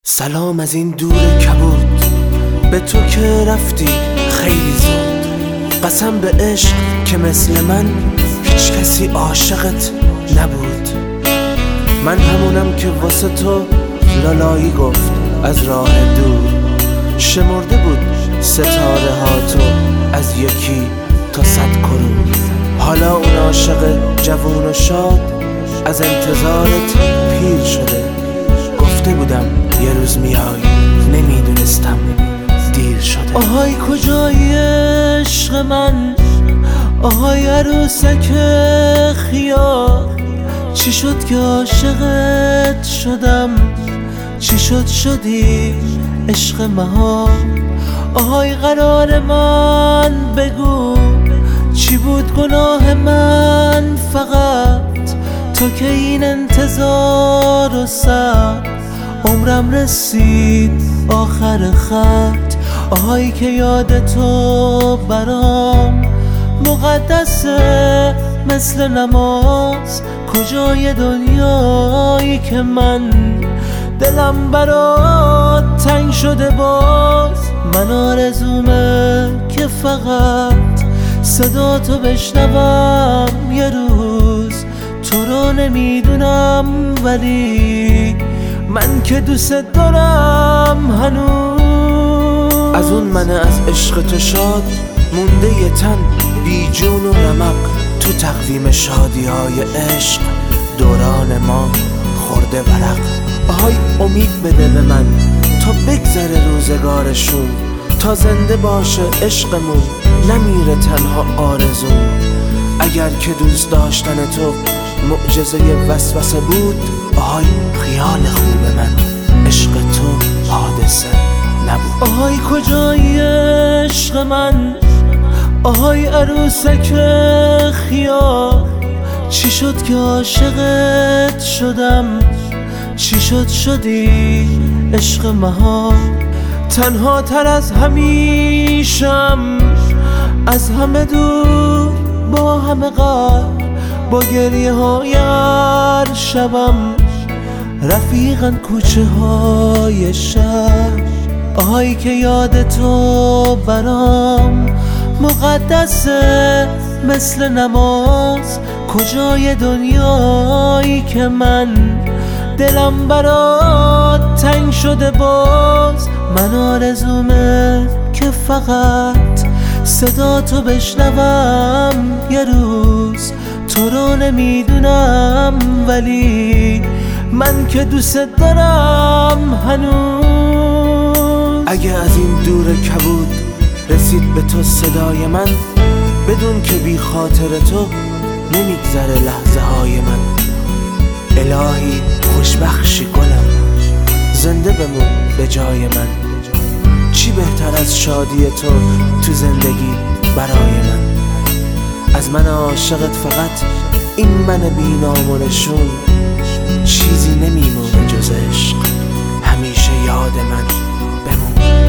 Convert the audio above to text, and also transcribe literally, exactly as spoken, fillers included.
سلام از این دور کبود، به تو که رفتی خیلی زود. قسم به عشق که مثل من هیچ کسی عاشقت نبود. من همونم که واسه تو لالایی گفت از راه دور. شمرده بود ستاره ها تو از یکی تا صد کرور. حالا اون عاشق جوون و شاد از انتظارت پیر شده. گفته بودم یه روز میای، نمیدونستم دیر شده. آهای کجای عشق من، آهای عروسک خیار. چی شد که عاشقت شدم، چی شد شدی عشق مها. آهای قرار من بگو، چی بود گناه من فقط. تو که این انتظار و صبر عمرم رسید آخر خط. آهای که یاد تو برام مقدسه مثل نماز. کجای دنیایی که من دلم برات تنگ شده باز. من آرزومه که فقط صدا تو بشنوم یه روز. تو رو نمیدونم ولی من که دوست دارم هنوز. از اون من از عشق تو شاد مونده یه تن بی جون و رمق. تو تقویم شادی های عشق دوران ما خورده ورق. آهای امید بده به من تا بگذره روزگارشون، تا زنده باشه عشقمون نمیره تنها آرزون. اگر که دوست داشتن تو معجزه وسوسه بود، آهای خیال خوب من عشق تو حادثه نبود. آهای کجای عشق من، آهای عروسک خیار. چی شد که عاشقت شدم، چی شد شدی عشق مها. تنها تر از همیشم، از همه دور با همه غر. با گریه های هر شبم رفیقن کوچه های شهر. آهای که یاد تو برام مقدسه مثل نماز. کجای دنیایی که من دلم برات تنگ شده باز. من آرزومه که فقط صدا تو بشنوم یه روز. تو رو نمیدونم ولی من که دوست دارم هنوز. اگه از این دور کبود رسید به تو صدای من، بدون که بی خاطر تو نمیگذره لحظه های من. الهی خوشبخشی گلم، زنده بمون به جای من. چی بهتر از شادی تو تو زندگی برای من. از من عاشقت فقط این من بی نام و نشون. چیزی نمیمونه جز عشق، همیشه یاد من بمون.